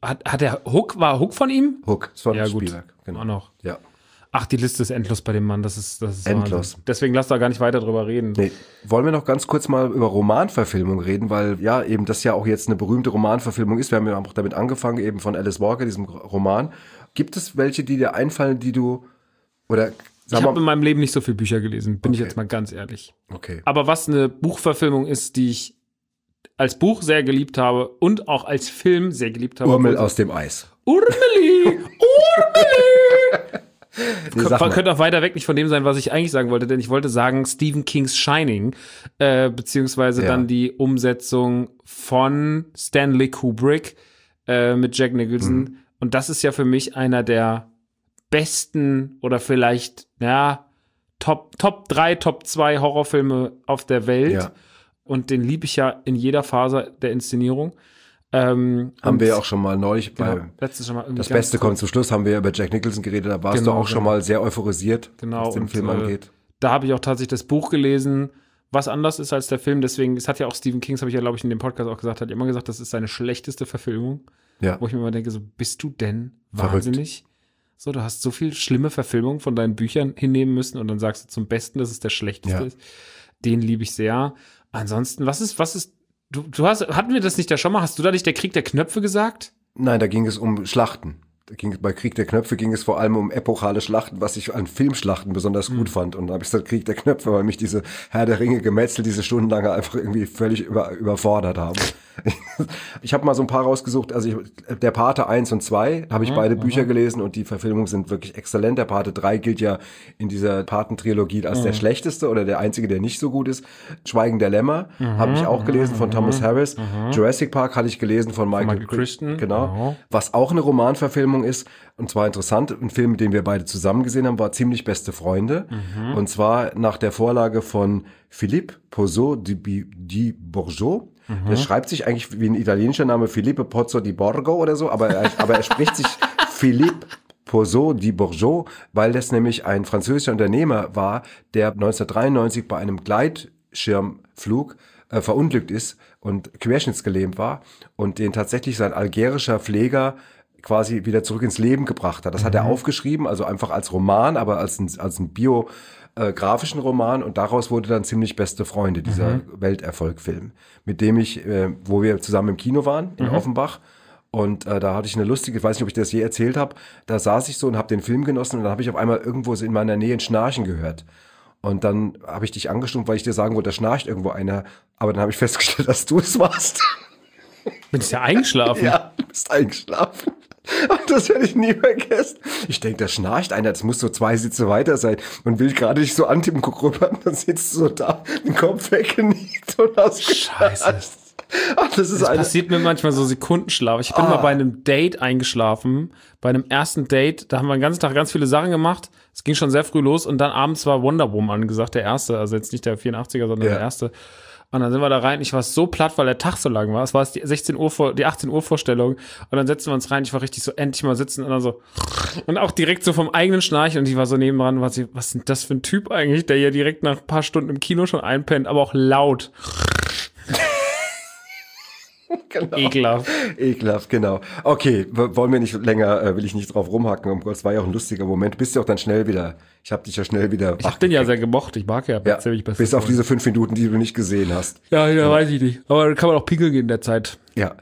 war Hook von ihm? Hook, ist von Spielberg. Genau. Auch noch. Ja. Ach, die Liste ist endlos bei dem Mann, das ist endlos. Wahnsinn. Deswegen lass da gar nicht weiter drüber reden. Nee. Wollen wir noch ganz kurz mal über Romanverfilmung reden, weil ja eben das ja auch jetzt eine berühmte Romanverfilmung ist. Wir haben ja auch damit angefangen, eben von Alice Walker, diesem Roman. Gibt es welche, die dir einfallen, die du, oder ich habe in meinem Leben nicht so viele Bücher gelesen, bin ich jetzt mal ganz ehrlich. Okay. Aber was eine Buchverfilmung ist, die ich als Buch sehr geliebt habe und auch als Film sehr geliebt habe. Urmel aus dem Eis. Urmeli! Könnte auch weiter weg nicht von dem sein, was ich eigentlich sagen wollte, denn ich wollte sagen Stephen Kings Shining, beziehungsweise dann die Umsetzung von Stanley Kubrick mit Jack Nicholson. Und das ist ja für mich einer der besten oder vielleicht, Top 3, Top 2 Horrorfilme auf der Welt. Ja. Und den liebe ich ja in jeder Phase der Inszenierung. Haben wir ja auch schon mal neulich letztes schon mal Das Beste kommt zum Schluss, haben wir über Jack Nicholson geredet, da warst du auch schon mal sehr euphorisiert, was den Film angeht. Da habe ich auch tatsächlich das Buch gelesen, was anders ist als der Film, deswegen, es hat ja auch Stephen King, das habe ich ja, glaube ich, in dem Podcast auch gesagt, hat immer gesagt, das ist seine schlechteste Verfilmung. Ja. Wo ich mir immer denke, so, bist du denn wahnsinnig? Verrückt. So, du hast so viel schlimme Verfilmungen von deinen Büchern hinnehmen müssen und dann sagst du zum Besten, dass es der schlechteste ist. Den liebe ich sehr. Ansonsten, was ist, hatten wir das nicht da schon mal? Hast du da nicht der Krieg der Knöpfe gesagt? Nein, da ging es um Schlachten. Bei Krieg der Knöpfe ging es vor allem um epochale Schlachten, was ich an Filmschlachten besonders gut fand. Und da habe ich gesagt, Krieg der Knöpfe, weil mich diese Herr der Ringe Gemetzel, diese stundenlange einfach irgendwie völlig überfordert haben. Ich habe mal so ein paar rausgesucht, also der Pate 1 und 2, habe ich beide Bücher gelesen und die Verfilmungen sind wirklich exzellent. Der Pate 3 gilt ja in dieser Paten-Trilogie als der schlechteste oder der einzige, der nicht so gut ist. Schweigen der Lämmer habe ich auch gelesen von Thomas Harris. Jurassic Park hatte ich gelesen von Michael Crichton. Genau. Was auch eine Romanverfilmung ist, und zwar interessant, ein Film, den wir beide zusammen gesehen haben, war Ziemlich beste Freunde. Und zwar nach der Vorlage von Philippe Pozzo di Borgo. Das schreibt sich eigentlich wie ein italienischer Name, Filippo Pozzo di Borgo oder so, aber er spricht sich Philippe Pozzo di Borgo, weil das nämlich ein französischer Unternehmer war, der 1993 bei einem Gleitschirmflug verunglückt ist und querschnittsgelähmt war und den tatsächlich sein algerischer Pfleger quasi wieder zurück ins Leben gebracht hat. Das hat er aufgeschrieben, also einfach als Roman, aber als ein biografischen Roman, und daraus wurde dann Ziemlich beste Freunde, dieser Welterfolgfilm, mit dem wo wir zusammen im Kino waren, in Offenbach. Und da hatte ich eine lustige, ich weiß nicht, ob ich das je erzählt habe, da saß ich so und habe den Film genossen und dann habe ich auf einmal irgendwo so in meiner Nähe ein Schnarchen gehört. Und dann habe ich dich angestimmt, weil ich dir sagen wollte, da schnarcht irgendwo einer, aber dann habe ich festgestellt, dass du es warst. Bin ich ja eingeschlafen? Ja, du bist eingeschlafen. Und das werde ich nie vergessen. Ich denke, da schnarcht einer, das muss so 2 Sitze weiter sein. Und will gerade dich so antippen, guck rüber, und dann sitzt du so da, den Kopf weggeknickt und ausgeschlafen. Scheiße. Ach, das passiert mir manchmal so Sekundenschlaf. Ich bin mal bei einem Date eingeschlafen. Bei einem ersten Date, da haben wir den ganzen Tag ganz viele Sachen gemacht. Es ging schon sehr früh los und dann abends war Wonder Woman angesagt, der erste. Also jetzt nicht der 84er, sondern der erste. Und dann sind wir da rein. Ich war so platt, weil der Tag so lang war. Es war die 18 Uhr Vorstellung. Und dann setzen wir uns rein. Ich war richtig so, endlich mal sitzen und dann so. Und auch direkt so vom eigenen Schnarchen. Und ich war so nebendran, was ist denn das für ein Typ eigentlich, der hier direkt nach ein paar Stunden im Kino schon einpennt, aber auch laut. Genau. Ekelhaft, genau. Okay, wollen wir nicht länger, will ich nicht drauf rumhacken. Es war ja auch ein lustiger Moment. Bist du auch dann schnell wieder, ich habe dich ja schnell wieder Ich hab den ja sehr gemocht, ich mag ja ziemlich besser. Bis auf diese 5 Minuten, die du nicht gesehen hast. Ja, weiß ich nicht. Aber da kann man auch pinkeln gehen in der Zeit. Ja,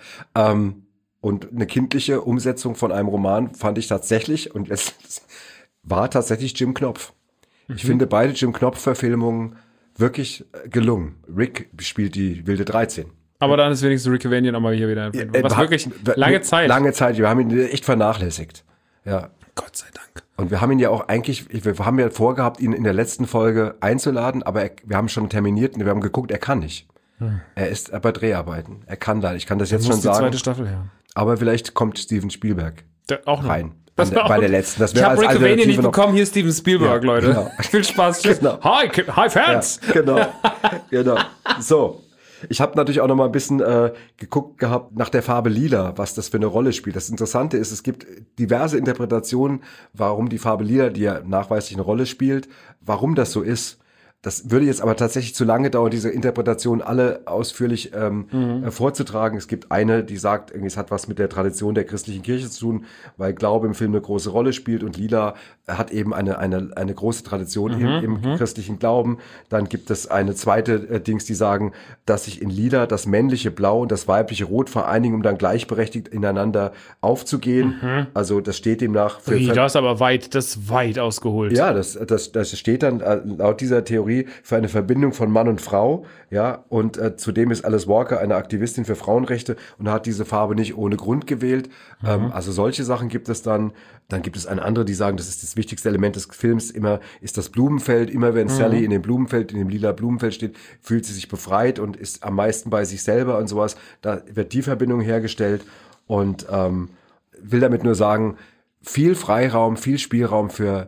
und eine kindliche Umsetzung von einem Roman fand ich tatsächlich, und es war tatsächlich Jim Knopf. Ich finde beide Jim Knopf-Verfilmungen wirklich gelungen. Rick spielt die wilde 13. Aber dann ist wenigstens Rick Cavanian auch mal hier wieder. Was wirklich lange Zeit. Lange Zeit, wir haben ihn echt vernachlässigt. Ja. Gott sei Dank. Und wir haben ihn ja auch wir haben ja vorgehabt, ihn in der letzten Folge einzuladen, aber wir haben schon terminiert und wir haben geguckt, er kann nicht. Er ist bei Dreharbeiten. Er kann da. Ich kann das jetzt schon sagen. Die zweite Staffel her. Aber vielleicht kommt Steven Spielberg auch rein. Bei der letzten. Ich habe Rick Cavanian nicht bekommen, hier ist Steven Spielberg, Leute. Genau. Viel Spaß. Genau. Hi Fans. Ja, genau. So. Ich habe natürlich auch noch mal ein bisschen geguckt gehabt nach der Farbe Lila, was das für eine Rolle spielt. Das Interessante ist, es gibt diverse Interpretationen, warum die Farbe Lila, die ja nachweislich eine Rolle spielt, warum das so ist. Das würde jetzt aber tatsächlich zu lange dauern, diese Interpretation alle ausführlich vorzutragen. Es gibt eine, die sagt, es hat was mit der Tradition der christlichen Kirche zu tun, weil Glaube im Film eine große Rolle spielt und Lila hat eben eine große Tradition im christlichen Glauben. Dann gibt es eine zweite Dings, die sagen, dass sich in Lila das männliche Blau und das weibliche Rot vereinigen, um dann gleichberechtigt ineinander aufzugehen. Also das steht demnach für das ist aber weit ausgeholt. Ja, das steht dann laut dieser Theorie für eine Verbindung von Mann und Frau, ja, und zudem ist Alice Walker eine Aktivistin für Frauenrechte und hat diese Farbe nicht ohne Grund gewählt. Also solche Sachen gibt es dann. Dann gibt es eine andere, die sagen, das ist das wichtigste Element des Films, ist das Blumenfeld. Immer wenn Sally in dem Blumenfeld, in dem lila Blumenfeld steht, fühlt sie sich befreit und ist am meisten bei sich selber und sowas. Da wird die Verbindung hergestellt und will damit nur sagen, viel Freiraum, viel Spielraum für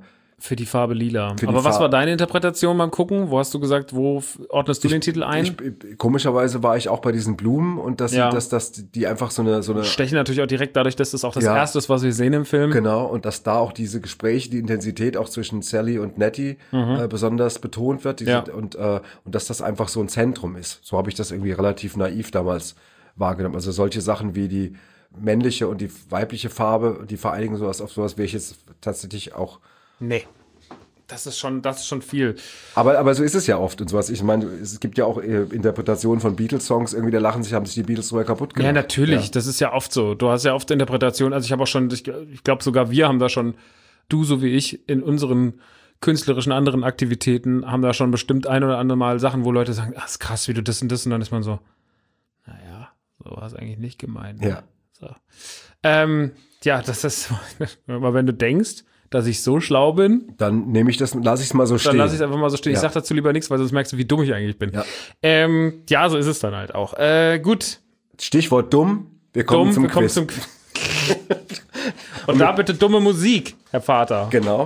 Für die Farbe lila. Aber was war deine Interpretation beim Gucken? Wo hast du gesagt, wo ordnest du den Titel ein? Komischerweise war ich auch bei diesen Blumen und dass die einfach so eine stechen natürlich auch direkt dadurch, dass das auch das Erste ist, was wir sehen im Film. Genau, und dass da auch diese Gespräche, die Intensität auch zwischen Sally und Nettie besonders betont wird und dass das einfach so ein Zentrum ist. So habe ich das irgendwie relativ naiv damals wahrgenommen. Also solche Sachen wie die männliche und die weibliche Farbe, die vereinigen auf sowas wäre ich jetzt tatsächlich auch. Nee. Das ist schon viel. Aber so ist es ja oft und sowas. Ich meine, es gibt ja auch Interpretationen von Beatles-Songs, irgendwie haben sich die Beatles sogar kaputt gemacht. Ja, natürlich, das ist ja oft so. Du hast ja oft Interpretationen, also ich habe auch schon, ich glaube sogar wir haben da schon, du so wie ich, in unseren künstlerischen anderen Aktivitäten, haben da schon bestimmt ein oder andere Mal Sachen, wo Leute sagen, ist krass, wie du das und das, und dann ist man so, naja, so war es eigentlich nicht gemeint. Ne? Ja. So. Das ist, aber wenn du denkst, dass ich so schlau bin, dann lasse ich es mal so stehen. Dann lasse ich es einfach mal so stehen. Ja. Ich sage dazu lieber nichts, weil sonst merkst du, wie dumm ich eigentlich bin. Ja, so ist es dann halt auch. Gut. Stichwort dumm. Wir kommen zum Quiz. Und da bitte dumme Musik, Herr Vater. Genau.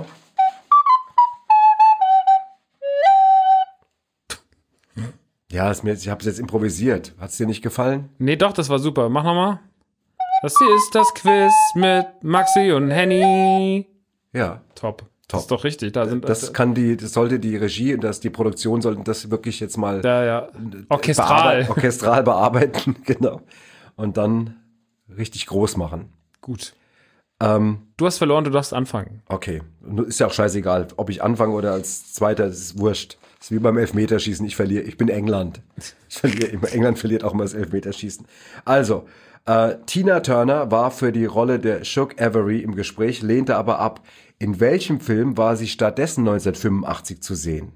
Ja, ich habe es jetzt improvisiert. Hat es dir nicht gefallen? Nee, doch, das war super. Mach nochmal. Das hier ist das Quiz mit Maxi und Henny. Ja. Top. Das ist doch richtig. Das sollte die Regie und die Produktion sollten das wirklich jetzt mal orchestral bearbeiten, genau. Und dann richtig groß machen. Gut. Du hast verloren, du darfst anfangen. Okay. Ist ja auch scheißegal, ob ich anfange oder als Zweiter, das ist wurscht. Das ist wie beim Elfmeterschießen, ich verliere. Ich bin England. England verliert auch mal das Elfmeterschießen. Also, Tina Turner war für die Rolle der Shug Avery im Gespräch, lehnte aber ab. In welchem Film war sie stattdessen 1985 zu sehen?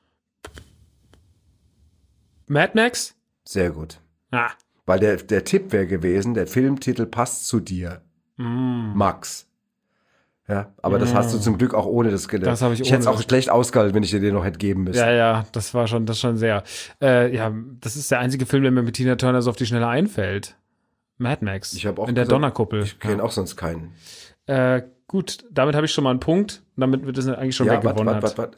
Mad Max? Sehr gut. Ah. Weil der Tipp wäre gewesen, der Filmtitel passt zu dir. Max. Ja, aber das hast du zum Glück auch ohne das gelernt. Das habe ich hätte es auch schlecht ausgehalten, wenn ich dir den noch hätte geben müssen. Ja, das schon sehr. Das ist der einzige Film, der mir mit Tina Turner so auf die Schnelle einfällt. Mad Max. Ich habe auch in der Donnerkuppel. Ich kenne auch sonst keinen. Gut, damit habe ich schon mal einen Punkt. Damit wird es eigentlich schon weggewonnen. Warte.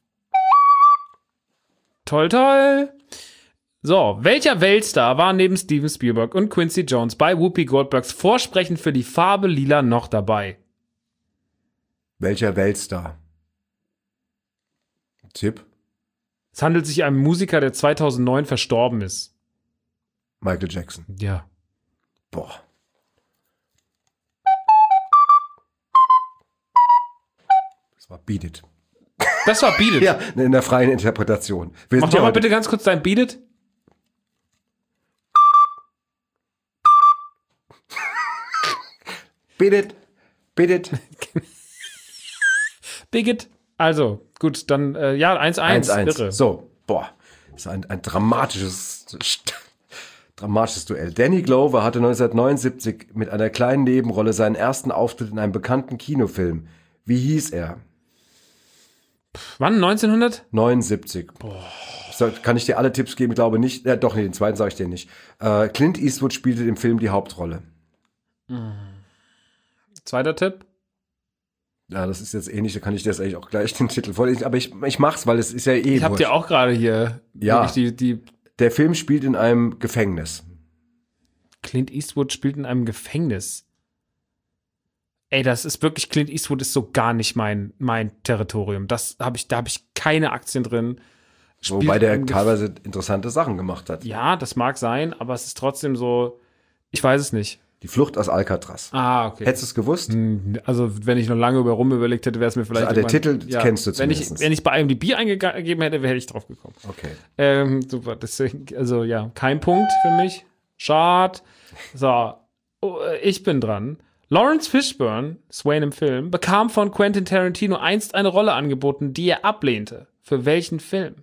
Toll. So, welcher Weltstar war neben Steven Spielberg und Quincy Jones bei Whoopi Goldbergs Vorsprechen für die Farbe Lila noch dabei? Welcher Weltstar? Tipp? Es handelt sich um einen Musiker, der 2009 verstorben ist. Michael Jackson. Ja. Boah. Das war Beat It. Das war Beat It? Ja, in der freien Interpretation. Mach doch mal bitte ganz kurz dein Beat It. Beat It. Beat It. Bigot. Also, gut, dann 1-1. 1-1. So, boah. Das ist ein dramatisches Duell. Danny Glover hatte 1979 mit einer kleinen Nebenrolle seinen ersten Auftritt in einem bekannten Kinofilm. Wie hieß er? Wann? 1979. Boah. Kann ich dir alle Tipps geben? Ich glaube nicht. Den zweiten sage ich dir nicht. Clint Eastwood spielte im Film die Hauptrolle. Zweiter Tipp? Ja, das ist jetzt ähnlich, da kann ich dir jetzt eigentlich auch gleich den Titel vorlesen. Aber ich mach's, weil es ist ja Ich hab dir auch gerade hier die Der Film spielt in einem Gefängnis. Clint Eastwood spielt in einem Gefängnis. Ey, das ist wirklich, Clint Eastwood ist so gar nicht mein Territorium. Da habe ich keine Aktien drin. Wobei der teilweise interessante Sachen gemacht hat. Ja, das mag sein, aber es ist trotzdem so, ich weiß es nicht. Die Flucht aus Alcatraz. Ah, okay. Hättest du es gewusst? Also, wenn ich noch lange überlegt hätte, wäre es mir vielleicht. Also der Titel kennst du zumindest. Wenn ich bei IMDb eingegeben hätte, wäre ich drauf gekommen. Okay. Super, deswegen, also ja, kein Punkt für mich. Schade. So, ich bin dran. Lawrence Fishburne, Swain im Film, bekam von Quentin Tarantino einst eine Rolle angeboten, die er ablehnte. Für welchen Film?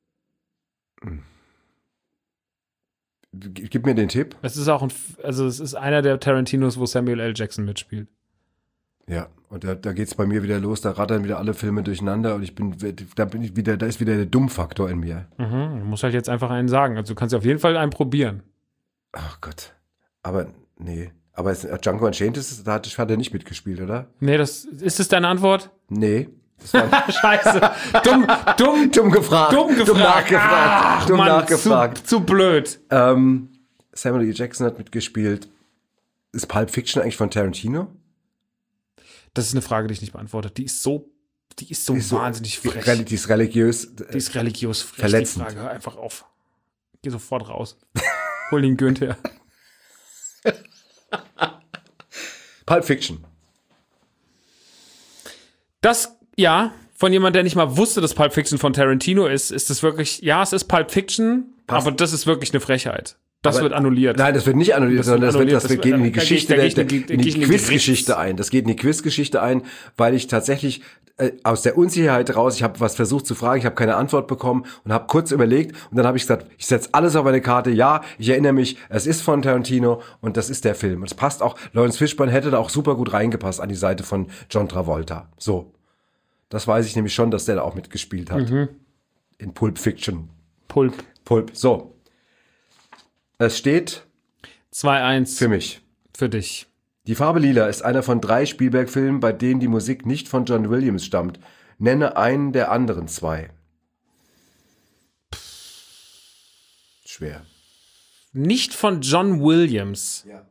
Gib mir den Tipp. Es ist einer der Tarantinos, wo Samuel L. Jackson mitspielt. Ja, und da geht's bei mir wieder los, da rattern wieder alle Filme durcheinander und da ist wieder der Dummfaktor in mir. Du musst halt jetzt einfach einen sagen. Also du kannst ja auf jeden Fall einen probieren. Ach Gott. Aber nee. Aber Django Unchained da hat er nicht mitgespielt, oder? Nee, ist es deine Antwort? Nee. Scheiße. Dumm gefragt. Dumm nachgefragt. Zu blöd. Samuel L. Jackson hat mitgespielt. Ist Pulp Fiction eigentlich von Tarantino? Das ist eine Frage, die ich nicht beantworte. Die ist so wahnsinnig frech. Die ist religiös. Die ist religiös frech. Verletzend. Die Frage, hör einfach auf. Geh sofort raus. Hol den Günther. Pulp Fiction. Das, ja, von jemand, der nicht mal wusste, dass Pulp Fiction von Tarantino ist das wirklich, ja, es ist Pulp Fiction, aber das ist wirklich eine Frechheit. Das wird annulliert. Nein, das wird nicht annulliert, sondern das geht in die Geschichte, in die Quizgeschichte ein. Das geht in die Quizgeschichte ein, weil ich tatsächlich aus der Unsicherheit raus, ich habe was versucht zu fragen, ich habe keine Antwort bekommen und habe kurz überlegt und dann habe ich gesagt, ich setze alles auf eine Karte. Ja, ich erinnere mich, es ist von Tarantino und das ist der Film. Und es passt auch, Lawrence Fishburne hätte da auch super gut reingepasst an die Seite von John Travolta. So. Das weiß ich nämlich schon, dass der da auch mitgespielt hat. In Pulp Fiction. Pulp. So. Es steht 2-1 für mich. Für dich. Die Farbe Lila ist einer von 3 Spielberg-Filmen, bei denen die Musik nicht von John Williams stammt. Nenne einen der anderen 2. Schwer. Nicht von John Williams. Ja.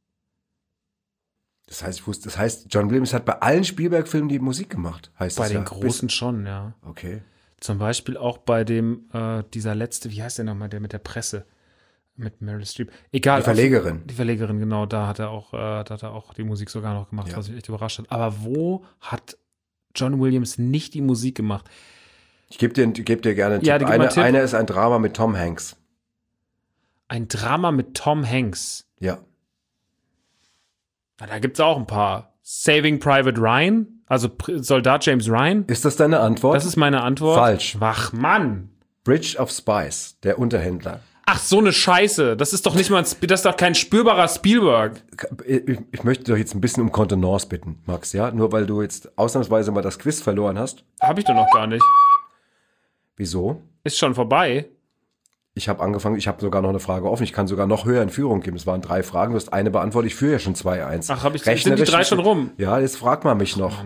Das heißt, John Williams hat bei allen Spielberg-Filmen die Musik gemacht. Heißt bei das den großen schon, ja. Okay. Zum Beispiel auch bei dem, dieser letzte, wie heißt der nochmal, der mit der Presse? Mit Meryl Streep. Egal. Die Verlegerin, genau. Da hat er auch die Musik sogar noch gemacht, was mich echt überrascht hat. Aber wo hat John Williams nicht die Musik gemacht? Ich gebe dir gerne einen Tipp. Einer ist ein Drama mit Tom Hanks. Ein Drama mit Tom Hanks? Ja. Na, da gibt es auch ein paar. Saving Private Ryan? Also Soldat James Ryan? Ist das deine Antwort? Das ist meine Antwort. Falsch. Ach, Mann. Bridge of Spies, der Unterhändler. Ach, so eine Scheiße. Das ist doch nicht mal, das ist doch kein spürbarer Spielberg. Ich möchte doch jetzt ein bisschen um Kontenance bitten, Max, ja? Nur weil du jetzt ausnahmsweise mal das Quiz verloren hast. Hab ich doch noch gar nicht. Wieso? Ist schon vorbei. Ich habe angefangen, ich habe sogar noch eine Frage offen. Ich kann sogar noch höher in Führung geben. Es waren 3 Fragen, du hast eine beantwortet. Ich führe ja schon 2-1. Ach, sind die 3 schon rum? Ja, jetzt frag mal mich noch.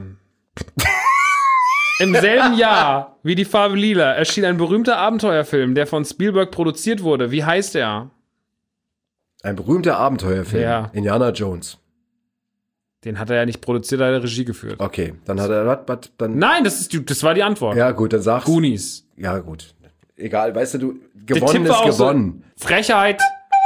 Im selben Jahr wie die Farbe Lila erschien ein berühmter Abenteuerfilm, der von Spielberg produziert wurde. Wie heißt er? Ein berühmter Abenteuerfilm. Ja. Indiana Jones. Den hat er ja nicht produziert, er hat Regie geführt. Okay, dann hat er dann. Nein, das war die Antwort. Ja, gut, dann sag's. Goonies. Ja, gut. Egal, weißt du, gewonnen ist gewonnen. So Frechheit.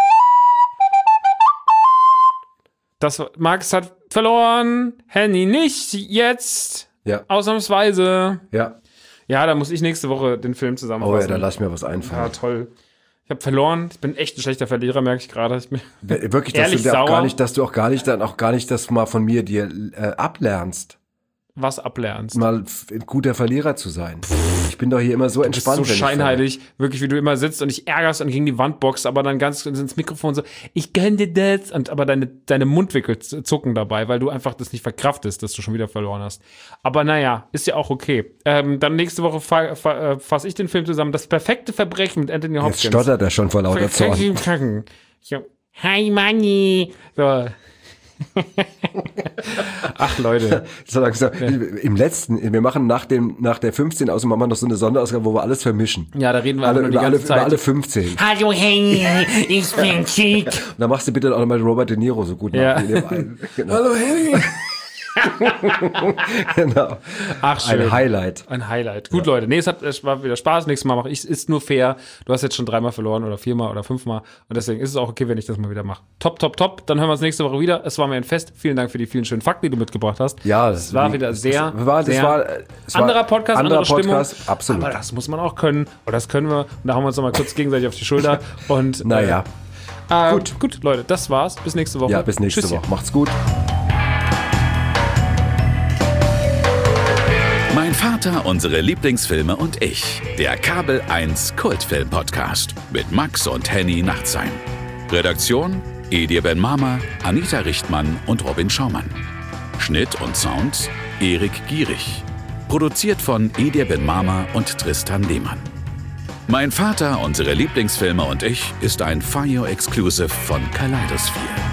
Max hat verloren. Henny nicht jetzt. Ja. Ausnahmsweise. Ja. Ja, da muss ich nächste Woche den Film zusammenfassen. Oh ja, dann lass mir was einfallen. Ja, toll. Ich habe verloren. Ich bin echt ein schlechter Verlierer, merke ich gerade. Wirklich, dass du auch gar nicht das mal von mir dir ablernst. Was ablernst? Mal ein guter Verlierer zu sein. Ich bin doch hier immer so entspannt. Du bist so scheinheilig, wirklich, wie du immer sitzt und dich ärgerst und gegen die Wand boxst, aber dann ganz ins Mikrofon so, ich gönn dir das. Aber deine Mundwinkel zucken dabei, weil du einfach das nicht verkraftest, dass du schon wieder verloren hast. Aber naja, ist ja auch okay. Dann nächste Woche fasse ich den Film zusammen. Das perfekte Verbrechen mit Anthony Hopkins. Jetzt stottert er schon vor lauter Zorn. Hi, Manni. So. Ach, Leute. Im letzten, wir machen nach der 15 aus und machen noch so eine Sonderausgabe, wo wir alles vermischen. Ja, da reden wir alle, über alle 15. Hallo, Henny, ich bin Chic. Dann machst du bitte auch nochmal Robert De Niro so gut. Ja. Genau. Hallo, Henny. Genau. Ach, schön. Ein Highlight. Gut, ja. Leute. Nee, es war wieder Spaß. Nächstes Mal mache ich. Ist nur fair. Du hast jetzt schon 3-mal verloren oder 4-mal oder 5-mal. Und deswegen ist es auch okay, wenn ich das mal wieder mache. Top. Dann hören wir uns nächste Woche wieder. Es war mir ein Fest. Vielen Dank für die vielen schönen Fakten, die du mitgebracht hast. Ja, es war wieder sehr anderer Podcast, andere Stimmung. Absolut. Aber das muss man auch können. Oder das können wir. Und da hauen wir uns nochmal kurz gegenseitig auf die Schulter. Und naja. Gut, Leute. Das war's. Bis nächste Woche. Ja, bis nächste Woche. Macht's gut. Mein Vater, unsere Lieblingsfilme und ich. Der Kabel 1 Kultfilm-Podcast mit Max und Henny Nachtsheim. Redaktion: Edir Ben-Mama, Anita Richtmann und Robin Schaumann. Schnitt und Sound: Erik Gierig. Produziert von Edir Ben-Mama und Tristan Lehmann. Mein Vater, unsere Lieblingsfilme und ich ist ein Fire Exclusive von Kaleidosphere.